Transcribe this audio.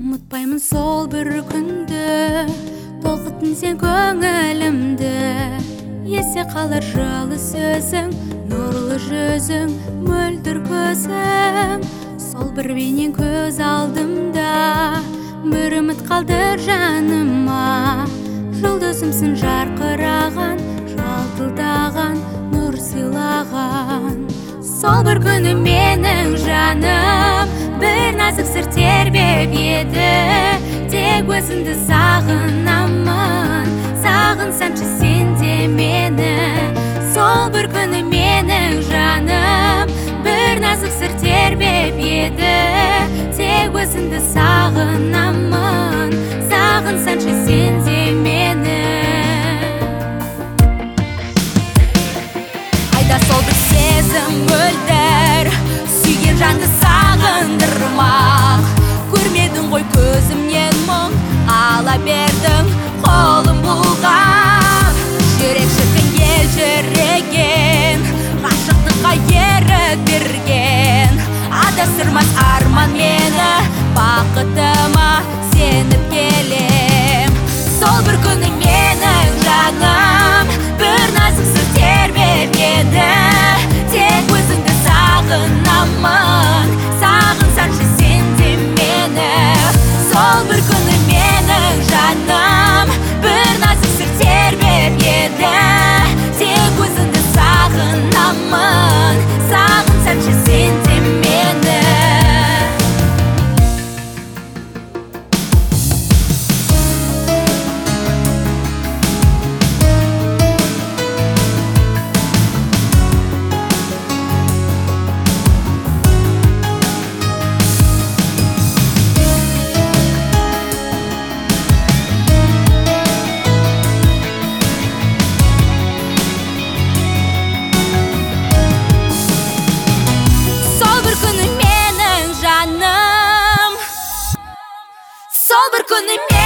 Ұмытпаймын сол бір күнді, толқыттың сен көңілімді. Есте қалар жылы сөзің, нұрлы жүзің, мөлдір көзің. Сол бір бейнең көз алдымда, бір үміт қалдыр жаныма. Жұлдызымсың жарқыраған, жалтылдаған, нұр сыйлаған. Сол бір күні менің жаным бір нәзік сыр тербеп еді. Тек өзіңді сағынамын, сағынсамшы сен де мені. Сол бір күні менің жаным бір нәзік сыр тербеп еді. Тек өзіңді сағынамын, сағынсамшы сен де мені. Қайда сол бір сезім мөлдір, сүйген жанды сағындырмақ. Көрмедің ғой көзімнен мұң, ала бердің қолым бұлғап. Жүрек шіркін елжіреген, ғашықтыққа ерік берген. Адастырмас арман мені, бақытыма сеніп келем. Сол бір күні менің жаным бір нәзік сыр тербеп еді. Тек өзіңді сағынамын, сағынсаңшы сен де мені. Сол бір күні менің жаным бір нәзік сыр тербеп еді. Тек өзіңді сағынамын, сағынсаңшы сен де мені. Sol bir күні